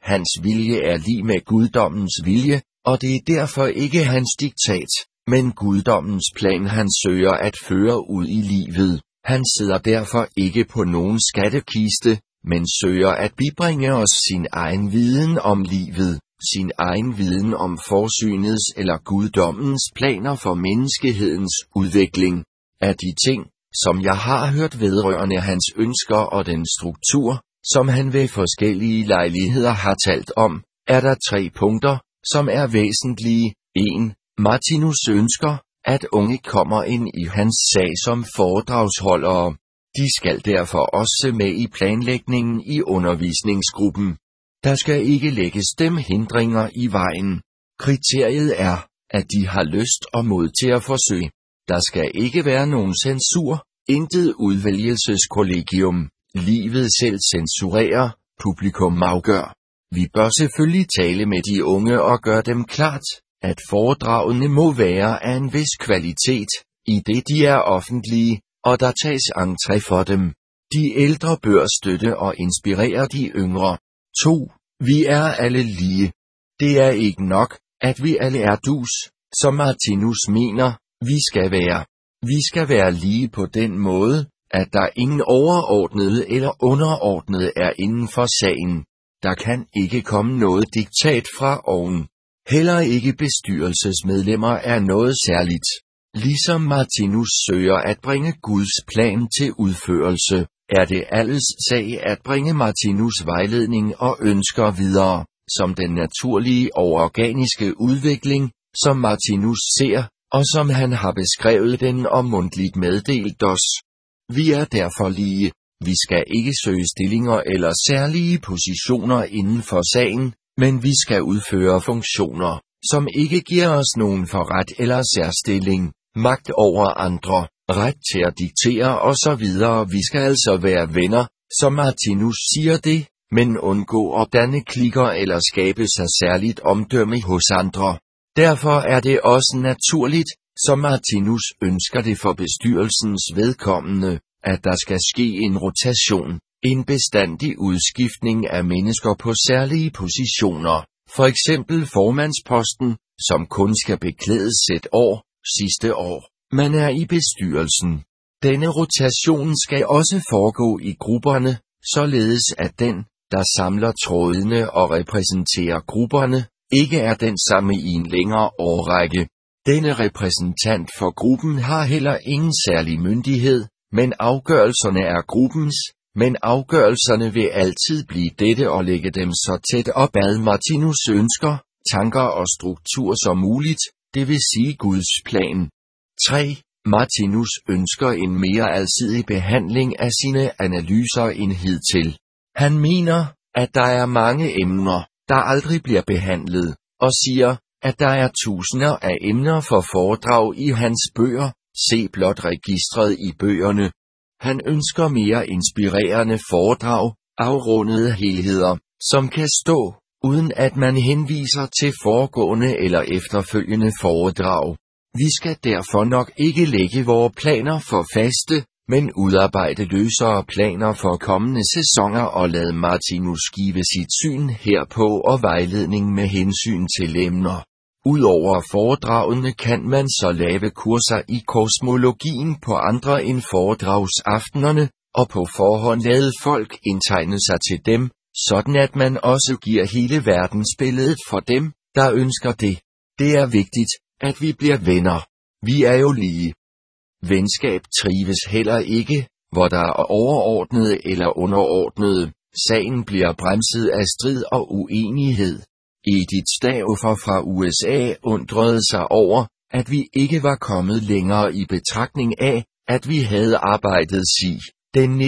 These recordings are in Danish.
Hans vilje er lig med guddommens vilje, og det er derfor ikke hans diktat, men guddommens plan han søger at føre ud i livet. Han sidder derfor ikke på nogen skattekiste, men søger at bibringe os sin egen viden om livet, sin egen viden om forsynets eller guddommens planer for menneskehedens udvikling. Af de ting, som jeg har hørt vedrørende hans ønsker og den struktur, som han ved forskellige lejligheder har talt om, er der 3 punkter, som er væsentlige. 1. Martinus ønsker, at unge kommer ind i hans sag som foredragsholdere. De skal derfor også med i planlægningen i undervisningsgruppen. Der skal ikke lægges dem hindringer i vejen. Kriteriet er, at de har lyst og mod til at forsøge. Der skal ikke være nogen censur, intet udvælgelseskollegium. Livet selv censurerer, publikum afgør. Vi bør selvfølgelig tale med de unge og gøre dem klart, at foredragene må være af en vis kvalitet, i det de er offentlige, og der tages entré for dem. De ældre bør støtte og inspirere de yngre. 2. Vi er alle lige. Det er ikke nok, at vi alle er dus, som Martinus mener, vi skal være. Vi skal være lige på den måde, at der ingen overordnede eller underordnede er inden for sagen. Der kan ikke komme noget diktat fra oven. Heller ikke bestyrelsesmedlemmer er noget særligt. Ligesom Martinus søger at bringe Guds plan til udførelse, er det alles sag at bringe Martinus' vejledning og ønsker videre, som den naturlige og organiske udvikling, som Martinus ser, og som han har beskrevet den og mundtligt meddelt os. Vi er derfor lige. Vi skal ikke søge stillinger eller særlige positioner inden for sagen, men vi skal udføre funktioner, som ikke giver os nogen forret eller særstilling, magt over andre, ret til at diktere osv. Vi skal altså være venner, som Martinus siger det, men undgå at danne klikker eller skabe sig særligt omdømme hos andre. Derfor er det også naturligt, som Martinus ønsker det for bestyrelsens vedkommende, at der skal ske en rotation, en bestandig udskiftning af mennesker på særlige positioner, for eksempel formandsposten, som kun skal beklædes et år, sidste år, man er i bestyrelsen. Denne rotation skal også foregå i grupperne, således at den, der samler trådene og repræsenterer grupperne, ikke er den samme i en længere årrække. Denne repræsentant for gruppen har heller ingen særlig myndighed, men afgørelserne er gruppens, men afgørelserne vil altid blive dette og lægge dem så tæt op ad Martinus' ønsker, tanker og struktur som muligt, det vil sige Guds plan. 3. Martinus ønsker en mere alsidig behandling af sine analyser end hidtil. Han mener, at der er mange emner, der aldrig bliver behandlet, og siger, at der er tusinder af emner for foredrag i hans bøger, se blot registret i bøgerne. Han ønsker mere inspirerende foredrag, afrundede helheder, som kan stå, uden at man henviser til foregående eller efterfølgende foredrag. Vi skal derfor nok ikke lægge vores planer for faste, men udarbejde løsere planer for kommende sæsoner og lade Martinus give sit syn herpå og vejledning med hensyn til emner. Udover foredragene kan man så lave kurser i kosmologien på andre end foredragsaftenerne, og på forhånd lade folk indtegne sig til dem, sådan at man også giver hele verdensbilledet for dem, der ønsker det. Det er vigtigt, at vi bliver venner. Vi er jo lige. Venskab trives heller ikke, hvor der er overordnede eller underordnede. Sagen bliver bremset af strid og uenighed. Edith Stauffer fra USA undrede sig over, at vi ikke var kommet længere i betragtning af, at vi havde arbejdet den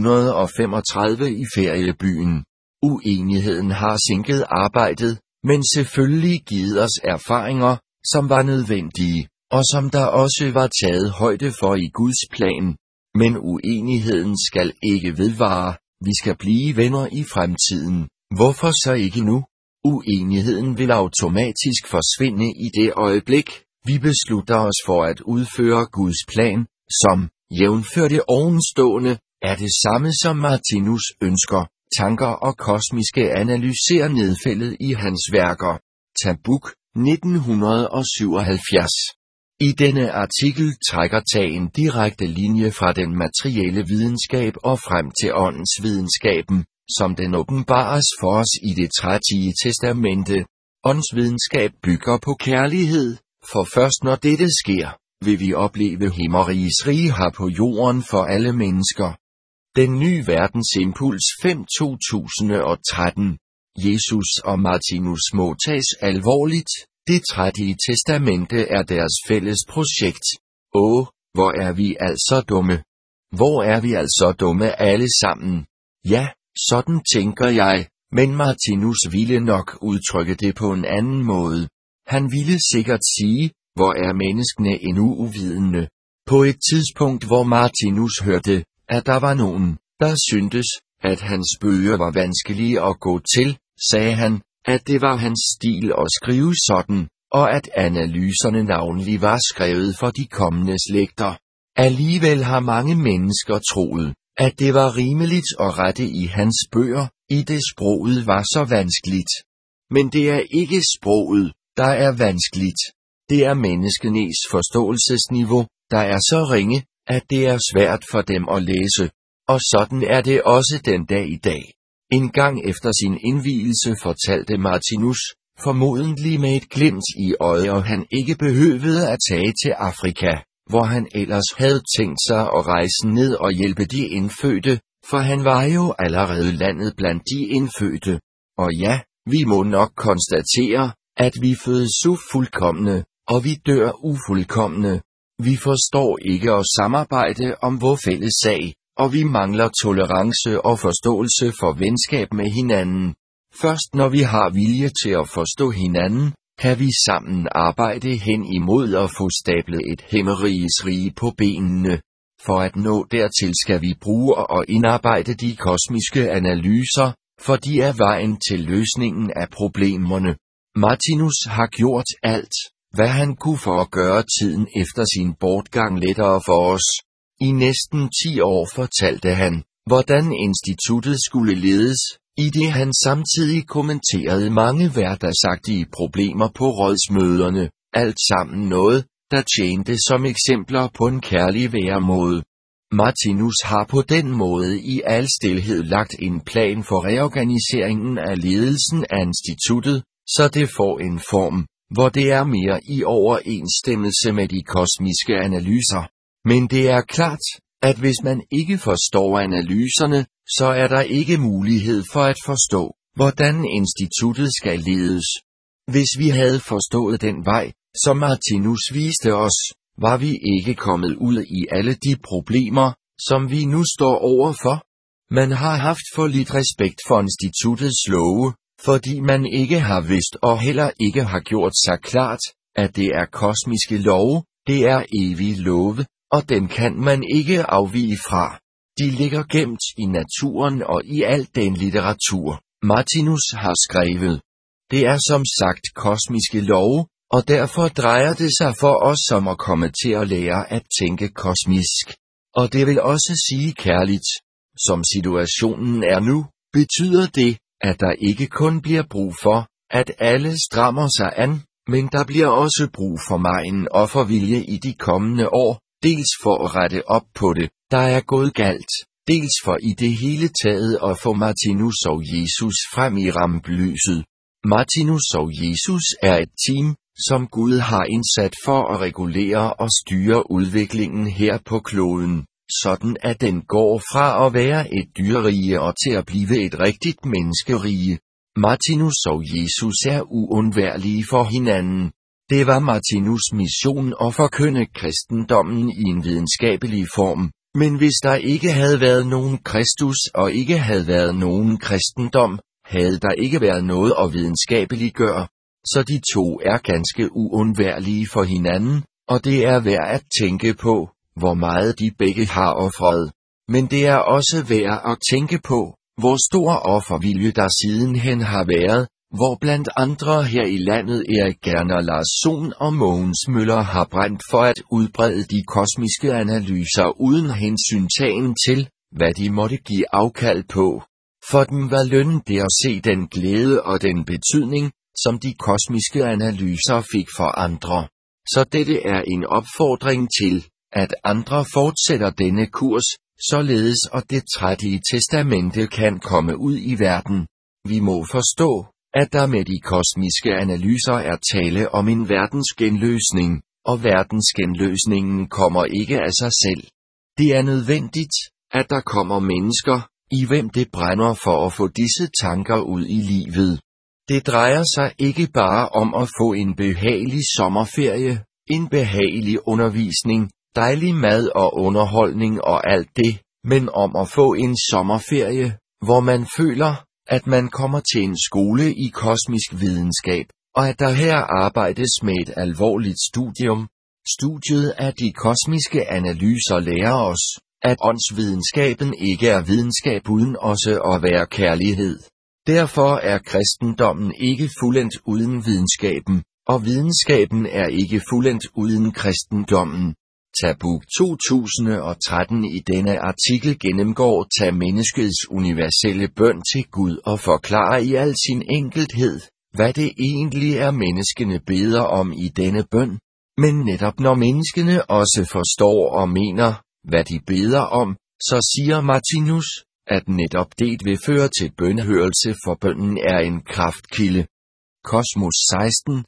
1935 i feriebyen. Uenigheden har sinket arbejdet, men selvfølgelig givet os erfaringer, som var nødvendige, og som der også var taget højde for i Guds plan. Men uenigheden skal ikke vedvare, vi skal blive venner i fremtiden. Hvorfor så ikke nu? Uenigheden vil automatisk forsvinde i det øjeblik, vi beslutter os for at udføre Guds plan, som, jævnfør det ovenstående, er det samme som Martinus ønsker, tanker og kosmiske analyser nedfældet i hans værker. Tabuk, 1977. I denne artikel trækker Tag en direkte linje fra den materielle videnskab og frem til åndsvidenskaben, som den åbenbares for os i det 30. testamente. Åndsvidenskab bygger på kærlighed, for først når dette sker, vil vi opleve himmerigets rige her på jorden for alle mennesker. Den nye verdensimpuls 5 2013. Jesus og Martinus må tages alvorligt. Det 30. testamente er deres fælles projekt. Hvor er vi altså dumme. Hvor er vi altså dumme alle sammen. Ja, sådan tænker jeg, men Martinus ville nok udtrykke det på en anden måde. Han ville sikkert sige, hvor er menneskene endnu uvidende. På et tidspunkt, hvor Martinus hørte, at der var nogen, der syntes, at hans bøger var vanskelige at gå til, sagde han, at det var hans stil at skrive sådan, og at analyserne navnlig var skrevet for de kommende slægter. Alligevel har mange mennesker troet, at det var rimeligt at rette i hans bøger, i det sproget var så vanskeligt. Men det er ikke sproget, der er vanskeligt. Det er menneskenes forståelsesniveau, der er så ringe, at det er svært for dem at læse. Og sådan er det også den dag i dag. En gang efter sin indvielse fortalte Martinus, formodentlig med et glimt i øjet, og han ikke behøvede at tage til Afrika, hvor han ellers havde tænkt sig at rejse ned og hjælpe de indfødte, for han var jo allerede landet blandt de indfødte. Og ja, vi må nok konstatere, at vi fødes ufuldkomne, og vi dør ufuldkomne. Vi forstår ikke at samarbejde om vor fælles sag, og vi mangler tolerance og forståelse for venskab med hinanden. Først når vi har vilje til at forstå hinanden, kan vi sammen arbejde hen imod at få stablet et himmeriges rige på benene. For at nå dertil skal vi bruge og indarbejde de kosmiske analyser, for de er vejen til løsningen af problemerne. Martinus har gjort alt, hvad han kunne for at gøre tiden efter sin bortgang lettere for os. I næsten 10 år fortalte han, hvordan instituttet skulle ledes, i det han samtidig kommenterede mange hverdagagtige problemer på rådsmøderne, alt sammen noget, der tjente som eksempler på en kærlig væremåde. Martinus har på den måde i al stilhed lagt en plan for reorganiseringen af ledelsen af instituttet, så det får en form, hvor det er mere i overensstemmelse med de kosmiske analyser. Men det er klart, at hvis man ikke forstår analyserne, så er der ikke mulighed for at forstå, hvordan instituttet skal ledes. Hvis vi havde forstået den vej, som Martinus viste os, var vi ikke kommet ud i alle de problemer, som vi nu står overfor. Man har haft for lidt respekt for instituttets love, fordi man ikke har vidst og heller ikke har gjort sig klart, at det er kosmiske love, det er evige love, og dem kan man ikke afvige fra. De ligger gemt i naturen og i al den litteratur, Martinus har skrevet. Det er som sagt kosmiske love, og derfor drejer det sig for os om at komme til at lære at tænke kosmisk. Og det vil også sige kærligt. Som situationen er nu, betyder det, at der ikke kun bliver brug for, at alle strammer sig an, men der bliver også brug for megen og for vilje i de kommende år, dels for at rette op på det, der er gået galt, dels for i det hele taget at få Martinus og Jesus frem i rampelyset. Martinus og Jesus er et team, som Gud har indsat for at regulere og styre udviklingen her på kloden, sådan at den går fra at være et dyrerige og til at blive et rigtigt menneskerige. Martinus og Jesus er uundværlige for hinanden. Det var Martinus' mission at forkynde kristendommen i en videnskabelig form, men hvis der ikke havde været nogen Kristus og ikke havde været nogen kristendom, havde der ikke været noget at videnskabeliggøre. Så de to er ganske uundværlige for hinanden, og det er værd at tænke på, hvor meget de begge har ofret. Men det er også værd at tænke på, hvor stor offervilje der sidenhen har været, hvor blandt andre her i landet Erik Gerner Larsson og Mogens Møller har brændt for at udbrede de kosmiske analyser uden hensyntagen til, hvad de måtte give afkald på. For dem var lønnen det at se den glæde og den betydning, som de kosmiske analyser fik for andre. Så dette er en opfordring til, at andre fortsætter denne kurs, således at det 30. testamente kan komme ud i verden. Vi må forstå, at der med de kosmiske analyser er tale om en verdensgenløsning, og verdensgenløsningen kommer ikke af sig selv. Det er nødvendigt, at der kommer mennesker, i hvem det brænder for at få disse tanker ud i livet. Det drejer sig ikke bare om at få en behagelig sommerferie, en behagelig undervisning, dejlig mad og underholdning og alt det, men om at få en sommerferie, hvor man føler, at man kommer til en skole i kosmisk videnskab, og at der her arbejdes med et alvorligt studium. Studiet af de kosmiske analyser lærer os, at åndsvidenskaben ikke er videnskab uden også at være kærlighed. Derfor er kristendommen ikke fuldendt uden videnskaben, og videnskaben er ikke fuldendt uden kristendommen. Tabuk 2013. I denne artikel gennemgår Tag menneskets universelle bøn til Gud og forklarer i al sin enkelthed, hvad det egentlig er menneskene beder om i denne bøn. Men netop når menneskene også forstår og mener, hvad de beder om, så siger Martinus, at netop det vil føre til bønnehørelse, for bønnen er en kraftkilde. Kosmos 16,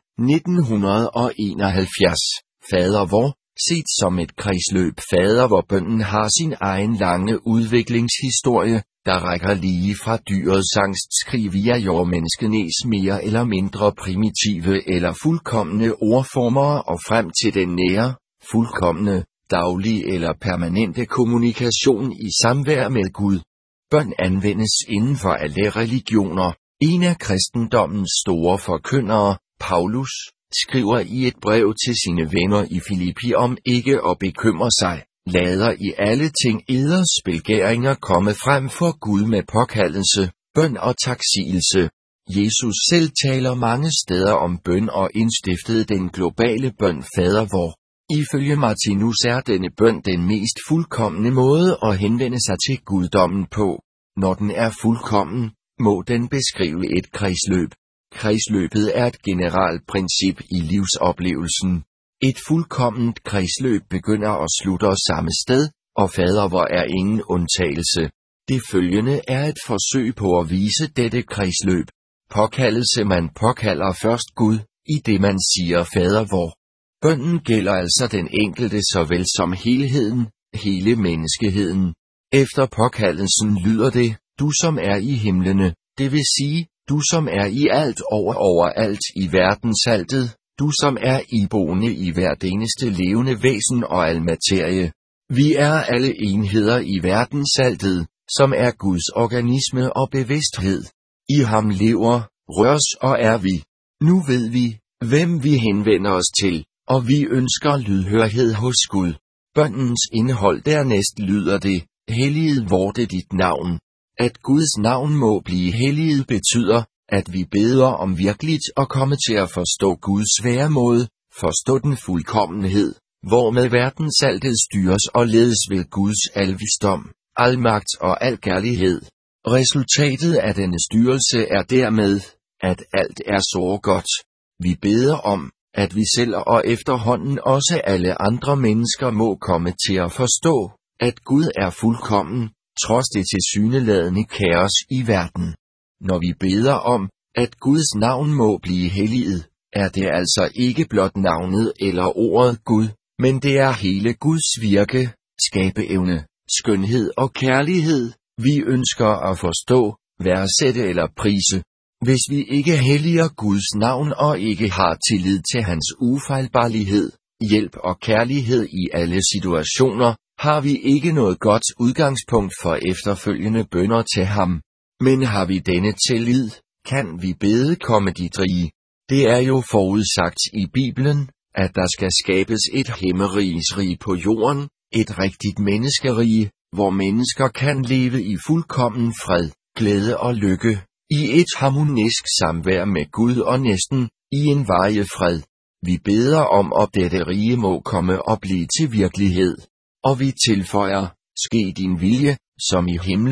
1971. Fader vor, set som et kredsløb fader, hvor bønnen har sin egen lange udviklingshistorie, der rækker lige fra dyrets angstskrig via jordmenneskenes mere eller mindre primitive eller fuldkomne ordformer og frem til den nære, fuldkomne, daglige eller permanente kommunikation i samvær med Gud. Bøn anvendes inden for alle religioner. En af kristendommens store forkyndere, Paulus, skriver i et brev til sine venner i Filippi om ikke at bekymre sig, lader i alle ting eders begæringer komme frem for Gud med påkaldelse, bøn og taksigelse. Jesus selv taler mange steder om bøn og indstiftede den globale bøn Fader vor. Ifølge Martinus er denne bøn den mest fuldkomne måde at henvende sig til guddommen på. Når den er fuldkommen, må den beskrive et kredsløb. Kredsløbet er et generelt princip i livsoplevelsen. Et fuldkomment kredsløb begynder og slutter samme sted, og fader vor er ingen undtagelse. Det følgende er et forsøg på at vise dette kredsløb. Påkaldelse: man påkalder først Gud, i det man siger fader vor. Bønnen gælder altså den enkelte såvel som helheden, hele menneskeheden. Efter påkaldelsen lyder det, du som er i himlene, det vil sige, du som er i alt overalt i verdensaltet, du som er iboende i hvert eneste levende væsen og al materie. Vi er alle enheder i verdensaltet, som er Guds organisme og bevidsthed. I ham lever, røres og er vi. Nu ved vi, hvem vi henvender os til, og vi ønsker lydhørhed hos Gud. Bønnens indhold dernæst lyder det, helliget vorte dit navn. At Guds navn må blive helliget betyder, at vi beder om virkeligt at komme til at forstå Guds væremåde, forstå den fuldkommenhed, hvormed verdensaltet styres og ledes ved Guds alvisdom, almagt og alkærlighed. Resultatet af denne styrelse er dermed, at alt er så godt. Vi beder om, at vi selv og efterhånden også alle andre mennesker må komme til at forstå, at Gud er fuldkommen, trods det tilsyneladende kaos i verden. Når vi beder om, at Guds navn må blive helliget, er det altså ikke blot navnet eller ordet Gud, men det er hele Guds virke, skabeevne, skønhed og kærlighed, vi ønsker at forstå, værdsætte eller prise. Hvis vi ikke helliger Guds navn og ikke har tillid til hans ufejlbarlighed, hjælp og kærlighed i alle situationer, har vi ikke noget godt udgangspunkt for efterfølgende bønner til ham. Men har vi denne tillid, kan vi bede komme dit rige. Det er jo forudsagt i Bibelen, at der skal skabes et himmerigsrige på jorden, et rigtigt menneskerige, hvor mennesker kan leve i fuldkommen fred, glæde og lykke, i et harmonisk samvær med Gud og næsten, i en varig fred. Vi beder om, at dette rige må komme og blive til virkelighed. Og vi tilføjer, ske din vilje, som i himlen,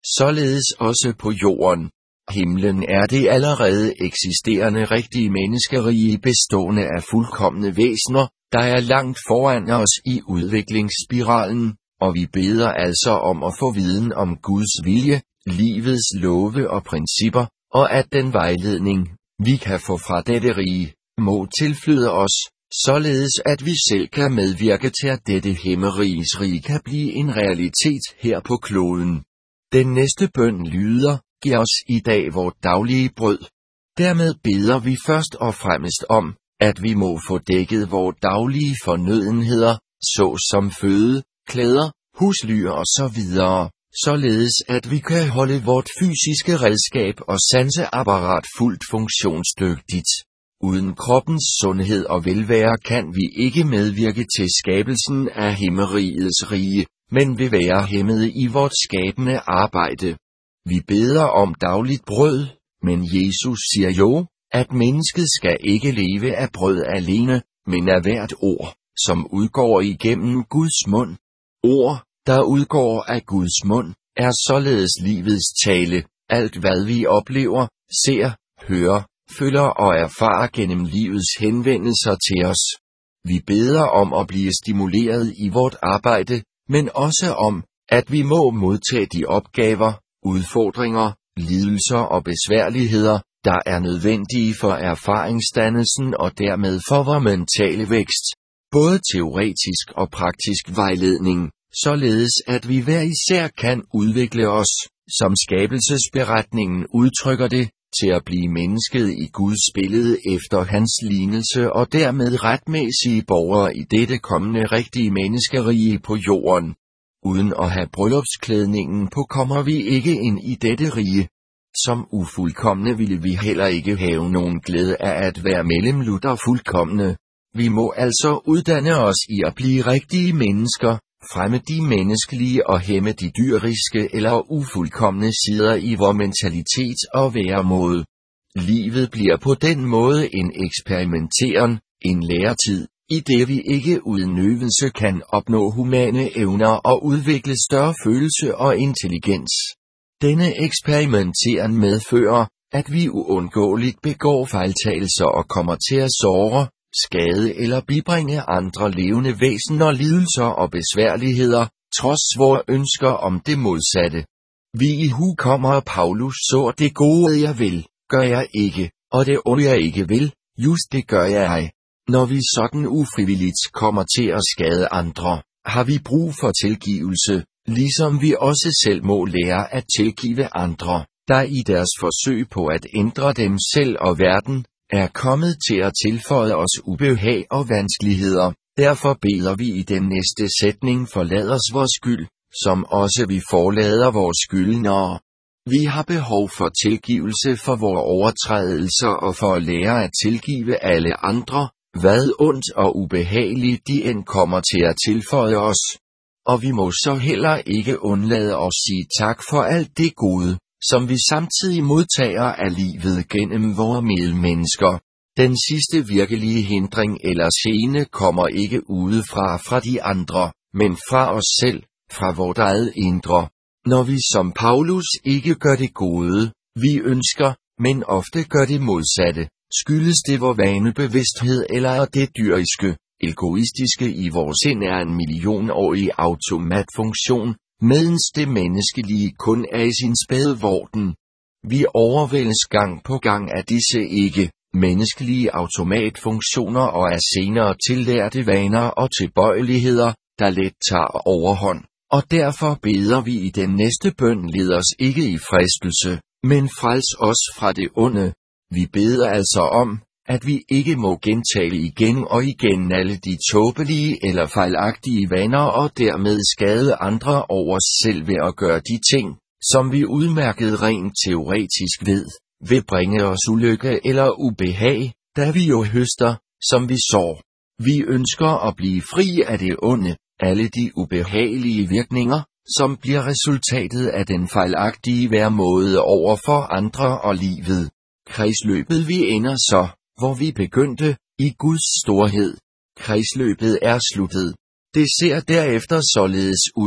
således også på jorden. Himlen er det allerede eksisterende rigtige menneskerige bestående af fuldkomne væsener, der er langt foran os i udviklingsspiralen, og vi beder altså om at få viden om Guds vilje, livets love og principper, og at den vejledning, vi kan få fra dette rige, må tilflyde os, således at vi selv kan medvirke til at dette himmeriges rige kan blive en realitet her på kloden. Den næste bøn lyder: giv os i dag vort daglige brød. Dermed beder vi først og fremmest om, at vi må få dækket vore daglige fornødenheder, såsom føde, klæder, husly og så videre, således at vi kan holde vort fysiske redskab og sanseapparat fuldt funktionsdygtigt. Uden kroppens sundhed og velvære kan vi ikke medvirke til skabelsen af himmerigets rige, men vil være hæmmede i vort skabende arbejde. Vi beder om dagligt brød, men Jesus siger jo, at mennesket skal ikke leve af brød alene, men af hvert ord, som udgår igennem Guds mund. Ord, der udgår af Guds mund, er således livets tale, alt hvad vi oplever, ser, hører, føler og erfarer gennem livets henvendelser til os. Vi beder om at blive stimuleret i vort arbejde, men også om, at vi må modtage de opgaver, udfordringer, lidelser og besværligheder, der er nødvendige for erfaringsdannelsen og dermed for vor mentale vækst. Både teoretisk og praktisk vejledning, således at vi hver især kan udvikle os, som skabelsesberetningen udtrykker det, til at blive mennesket i Guds billede efter hans lignelse og dermed retmæssige borgere i dette kommende rigtige menneskerige på jorden. Uden at have bryllupsklædningen på kommer vi ikke ind i dette rige. Som ufuldkomne ville vi heller ikke have nogen glæde af at være mellemlutter fuldkomne. Vi må altså uddanne os i at blive rigtige mennesker, fremme de menneskelige og hæmme de dyriske eller ufuldkomne sider i vor mentalitet og væremåde. Livet bliver på den måde en eksperimenteren, en læretid, i det vi ikke uden øvelse kan opnå humane evner og udvikle større følelse og intelligens. Denne eksperimenteren medfører, at vi uundgåeligt begår fejltagelser og kommer til at såre, skade eller bibringe andre levende væsener lidelser og besværligheder, trods vores ønsker om det modsatte. Vi i hu kommer Paulus så det gode jeg vil, gør jeg ikke, og det onde jeg ikke vil, just det gør jeg. Når vi sådan ufrivilligt kommer til at skade andre, har vi brug for tilgivelse, ligesom vi også selv må lære at tilgive andre, der i deres forsøg på at ændre dem selv og verden, er kommet til at tilføje os ubehag og vanskeligheder. Derfor beder vi i den næste sætning forlad os vores skyld, som også vi forlader vores skyldnere. Vi har behov for tilgivelse for vores overtrædelser og for at lære at tilgive alle andre, hvad ondt og ubehageligt de end kommer til at tilføje os. Og vi må så heller ikke undlade at sige tak for alt det gode, som vi samtidig modtager af livet gennem vores medmennesker. Den sidste virkelige hindring eller gene kommer ikke udefra fra de andre, men fra os selv, fra vort eget indre. Når vi som Paulus ikke gør det gode, vi ønsker, men ofte gør det modsatte, skyldes det vor vanebevidsthed eller det dyriske, egoistiske i vores sind er en millionårig automatfunktion, medens det menneskelige kun er i sin spæde vorden. Vi overvældes gang på gang af disse ikke-menneskelige automatfunktioner og er senere tillærte vaner og tilbøjeligheder, der let tager overhånd, og derfor beder vi i den næste bøn led os ikke i fristelse, men frels os fra det onde. Vi beder altså om, at vi ikke må gentage igen og igen alle de tåbelige eller fejlagtige vaner og dermed skade andre over os selv ved at gøre de ting, som vi udmærket rent teoretisk ved, vil bringe os ulykke eller ubehag, da vi jo høster, som vi sår. Vi ønsker at blive fri af det onde, alle de ubehagelige virkninger, som bliver resultatet af den fejlagtige væremåde over for andre og livet. Kredsløbet vi ender så, hvor vi begyndte, i Guds storhed. Kredsløbet er sluttet. Det ser derefter således ud,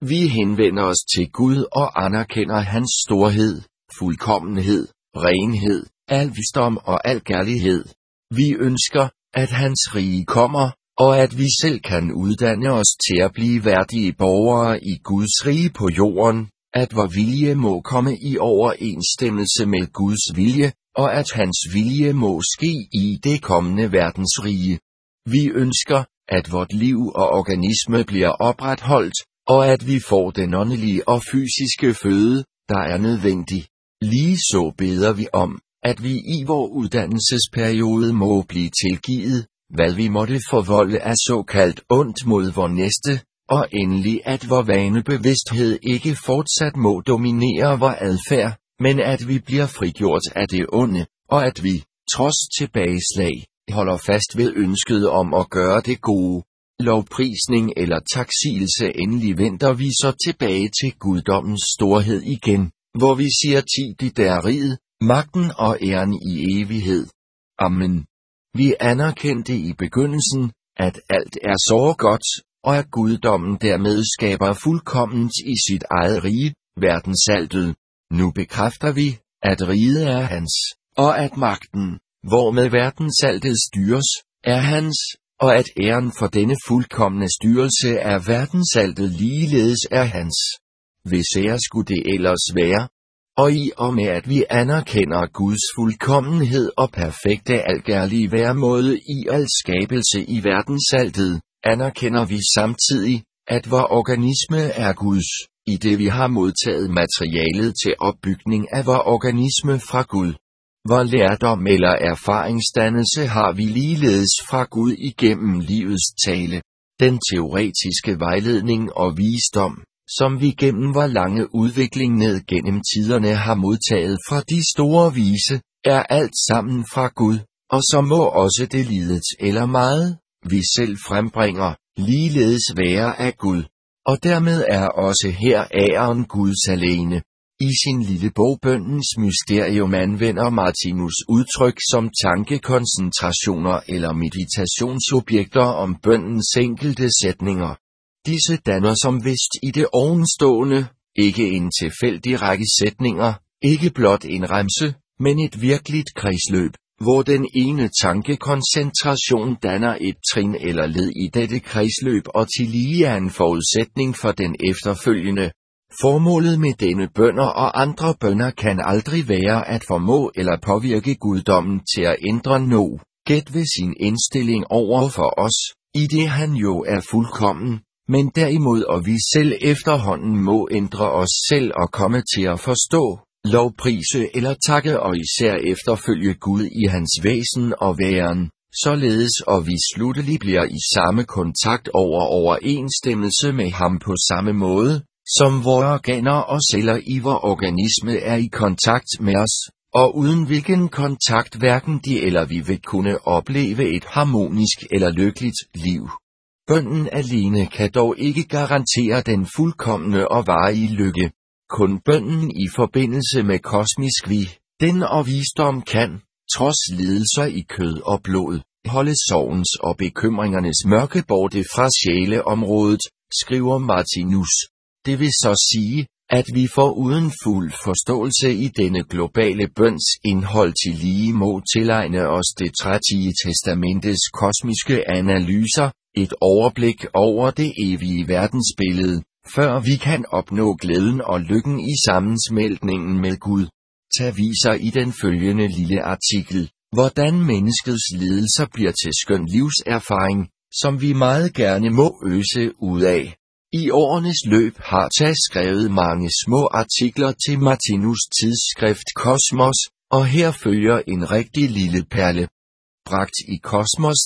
Vi henvender os til Gud og anerkender hans storhed, fuldkommenhed, renhed, al visdom og al kærlighed. Vi ønsker, at hans rige kommer, og at vi selv kan uddanne os til at blive værdige borgere i Guds rige på jorden, at vor vilje må komme i overensstemmelse med Guds vilje, og at hans vilje må ske i det kommende verdensrige. Vi ønsker, at vort liv og organisme bliver opretholdt, og at vi får den åndelige og fysiske føde, der er nødvendig. Lige så beder vi om, at vi i vor uddannelsesperiode må blive tilgivet, hvad vi måtte forvolde af såkaldt ondt mod vor næste, og endelig at vor vanebevidsthed ikke fortsat må dominere vor adfærd, men at vi bliver frigjort af det onde, og at vi, trods tilbageslag, holder fast ved ønsket om at gøre det gode. Lovprisning eller taksigelse, endelig vender vi så tilbage til guddommens storhed igen, hvor vi siger dit er riget, magten og æren i evighed. Amen. Vi anerkendte i begyndelsen, at alt er så godt, og at guddommen dermed skaber fuldkomment i sit eget rige, verdensaltet. Nu bekræfter vi, at riget er hans, og at magten, hvormed verdensaltet styres, er hans, og at æren for denne fuldkomne styrelse af verdensaltet ligeledes er hans. Hvis ære skulle det ellers være, og i og med at vi anerkender Guds fuldkommenhed og perfekte alkærlige væremåde i al skabelse i verdensaltet, anerkender vi samtidig, at vor organisme er Guds, i det vi har modtaget materialet til opbygning af vor organisme fra Gud. Vor lærdom eller erfaringsdannelse har vi ligeledes fra Gud igennem livets tale, den teoretiske vejledning og visdom, som vi gennem vor lange udvikling ned gennem tiderne har modtaget fra de store vise, er alt sammen fra Gud, og så må også det lidet eller meget, vi selv frembringer, ligeledes være af Gud. Og dermed er også her æren Guds alene. I sin lille bog Bønnens Mysterium anvender Martinus udtryk som tankekoncentrationer eller meditationsobjekter om bønnens enkelte sætninger. Disse danner som vist i det ovenstående, ikke en tilfældig række sætninger, ikke blot en remse, men et virkeligt kredsløb, hvor den ene tankekoncentration danner et trin eller led i dette kredsløb og tillige er en forudsætning for den efterfølgende. Formålet med denne bønner og andre bønner kan aldrig være at formå eller påvirke guddommen til at ændre noget ved sin indstilling over for os, i det han jo er fuldkommen, men derimod og vi selv efterhånden må ændre os selv og komme til at forstå, lovprise eller takke og især efterfølge Gud i hans væsen og væren, således og vi sluttelig bliver i samme kontakt over overensstemmelse med ham på samme måde, som vore organer og celler i vor organisme er i kontakt med os, og uden hvilken kontakt hverken de eller vi vil kunne opleve et harmonisk eller lykkeligt liv. Bønnen alene kan dog ikke garantere den fuldkomne og varige lykke. Kun bønnen i forbindelse med kosmisk den og visdom kan, trods lidelser i kød og blod, holde sorgens og bekymringernes mørke borte fra sjæleområdet, skriver Martinus. Det vil så sige, at vi får uden fuld forståelse i denne globale bøns indhold til lige må tilegne os det 30. testamentes kosmiske analyser, et overblik over det evige verdensbillede, før vi kan opnå glæden og lykken i sammensmeltningen med Gud. Tag viser i den følgende lille artikel, hvordan menneskets lidelser bliver til skøn livserfaring, som vi meget gerne må øse ud af. I årenes løb har Tag skrevet mange små artikler til Martinus tidsskrift Kosmos, og her følger en rigtig lille perle. Bragt i Kosmos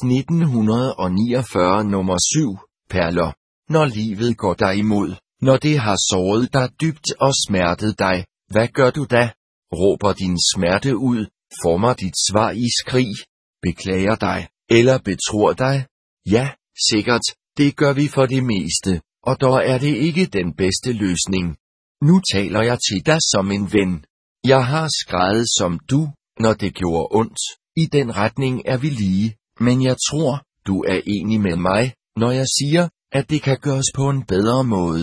1949 nummer 7, perler. Når livet går dig imod, når det har såret dig dybt og smertet dig, hvad gør du da? Råber din smerte ud, former dit svar i skrig, beklager dig, eller betror dig? Ja, sikkert, det gør vi for det meste, og dog er det ikke den bedste løsning. Nu taler jeg til dig som en ven. Jeg har skreget som du, når det gjorde ondt. I den retning er vi lige, men jeg tror, du er enig med mig, når jeg siger, at det kan gøres på en bedre måde.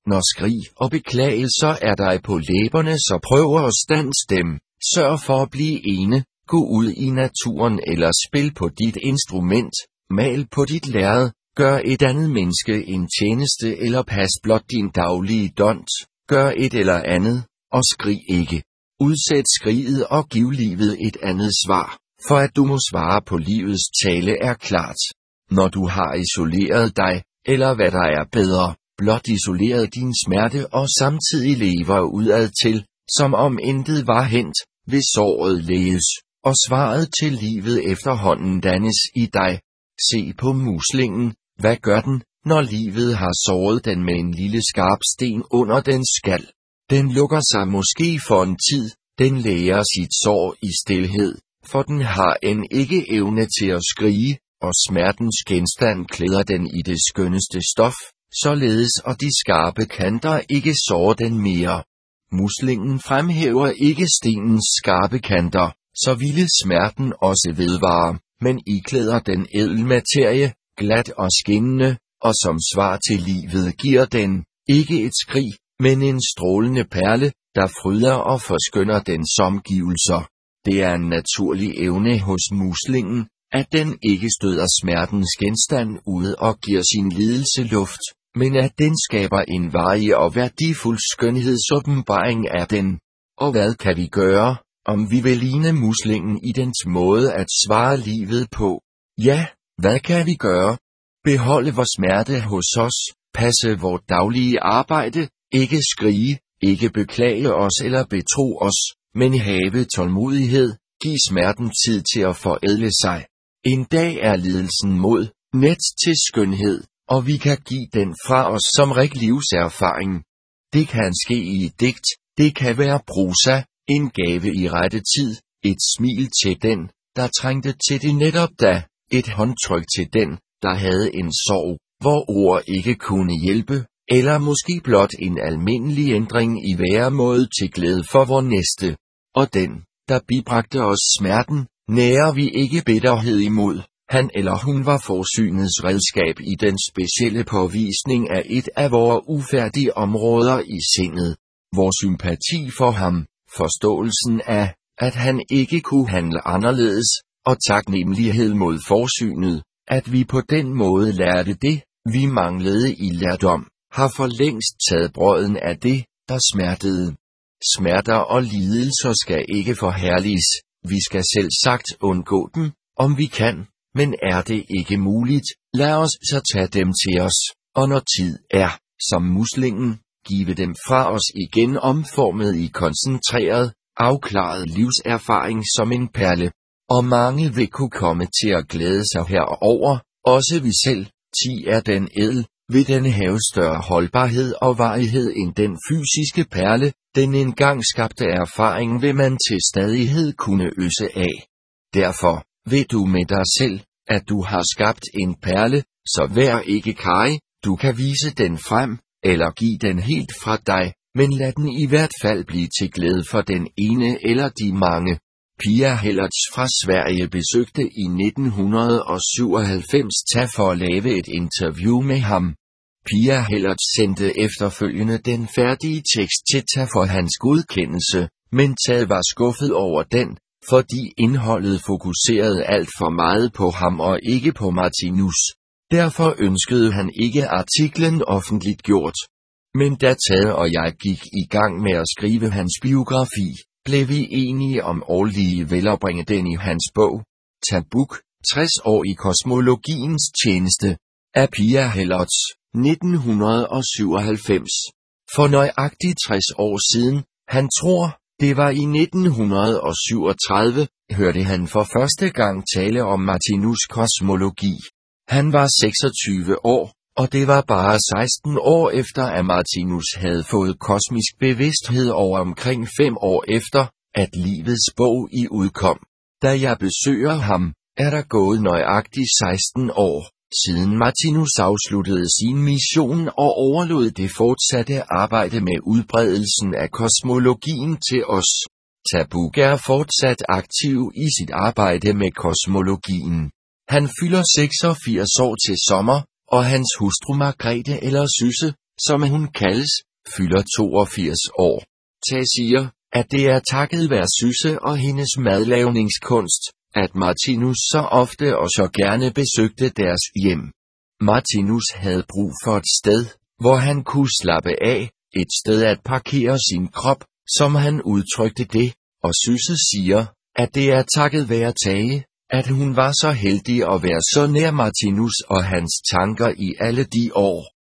Når skrig og beklagelser er dig på læberne, så prøv at standse dem. Sørg for at blive ene. Gå ud i naturen eller spil på dit instrument. Mal på dit lærred. Gør et andet menneske en tjeneste eller pas blot din daglige dont. Gør et eller andet, og skrig ikke. Udsæt skriget og giv livet et andet svar, for at du må svare på livets tale er klart. Når du har isoleret dig, eller hvad der er bedre, blot isoleret din smerte og samtidig lever udad til, som om intet var hent, vil såret læges, og svaret til livet efterhånden dannes i dig. Se på muslingen, hvad gør den, når livet har såret den med en lille skarp sten under dens skal? Den lukker sig måske for en tid, den læger sit sår i stilhed, for den har end ikke evne til at skrige, og smertens genstand klæder den i det skønneste stof, således og de skarpe kanter ikke sårer den mere. Muslingen fremhæver ikke stenens skarpe kanter, så ville smerten også vedvare, men iklæder den ædel materie, glat og skinnende, og som svar til livet giver den, ikke et skrig, men en strålende perle, der fryder og forskønner dens omgivelser. Det er en naturlig evne hos muslingen, at den ikke støder smertens genstand ud og giver sin lidelse luft, men at den skaber en varig og værdifuld skønhedsåbenbaring af den. Og hvad kan vi gøre, om vi vil ligne muslingen i dens måde at svare livet på? Ja, hvad kan vi gøre? Beholde vor smerte hos os, passe vort daglige arbejde, ikke skrige, ikke beklage os eller betro os, men have tålmodighed, giv smerten tid til at forædle sig. En dag er lidelsen mod, net til skønhed, og vi kan give den fra os som rig livserfaring. Det kan ske i et digt, det kan være prosa, en gave i rette tid, et smil til den, der trængte til det netop da, et håndtryk til den, der havde en sorg, hvor ord ikke kunne hjælpe, eller måske blot en almindelig ændring i væremåde til glæde for vor næste. Og den, der bibragte os smerten, nærer vi ikke bitterhed imod. Han eller hun var forsynets redskab i den specielle påvisning af et af vore ufærdige områder i sindet. Vor sympati for ham, forståelsen af, at han ikke kunne handle anderledes, og taknemmelighed mod forsynet, at vi på den måde lærte det, vi manglede i lærdom, har for længst taget brøden af det, der smertede. Smerter og lidelser skal ikke forherliges, vi skal selv sagt undgå dem, om vi kan, men er det ikke muligt, lad os så tage dem til os, og når tid er, som muslingen, give dem fra os igen omformet i koncentreret, afklaret livserfaring som en perle. Og mange vil kunne komme til at glæde sig herover, også vi selv, 10 er den ædel, vil den have større holdbarhed og varighed end den fysiske perle, den engang skabte erfaring vil man til stadighed kunne øse af. Derfor, ved du med dig selv, at du har skabt en perle, så vær ikke karrig, du kan vise den frem, eller give den helt fra dig, men lad den i hvert fald blive til glæde for den ene eller de mange. Pia Hellertz fra Sverige besøgte i 1997 TAF for at lave et interview med ham. Pia Hellertz sendte efterfølgende den færdige tekst til TAF for hans godkendelse, men TAF var skuffet over den, fordi indholdet fokuserede alt for meget på ham og ikke på Martinus. Derfor ønskede han ikke artiklen offentligt gjort. Men da TAF og jeg gik i gang med at skrive hans biografi, blev vi enige om årlige vel at bringe den i hans bog, Tabuk, 60 år i kosmologiens tjeneste, af Pia Hellertz, 1997. For nøjagtigt 60 år siden, han tror, det var i 1937, hørte han for første gang tale om Martinus kosmologi. Han var 26 år, og det var bare 16 år efter, at Martinus havde fået kosmisk bevidsthed over omkring 5 år efter, at livets bog i udkom. Da jeg besøger ham, er der gået nøjagtigt 16 år, siden Martinus afsluttede sin mission og overlod det fortsatte arbejde med udbredelsen af kosmologien til os. Tabuk er fortsat aktiv i sit arbejde med kosmologien. Han fylder 86 år til sommer, og hans hustru Margrethe eller Sysse, som hun kaldes, fylder 82 år. Tage siger, at det er takket være Sysse og hendes madlavningskunst, at Martinus så ofte og så gerne besøgte deres hjem. Martinus havde brug for et sted, hvor han kunne slappe af, et sted at parkere sin krop, som han udtrykte det, og Sysse siger, at det er takket være Tage, at hun var så heldig at være så nær Martinus og hans tanker i alle de år.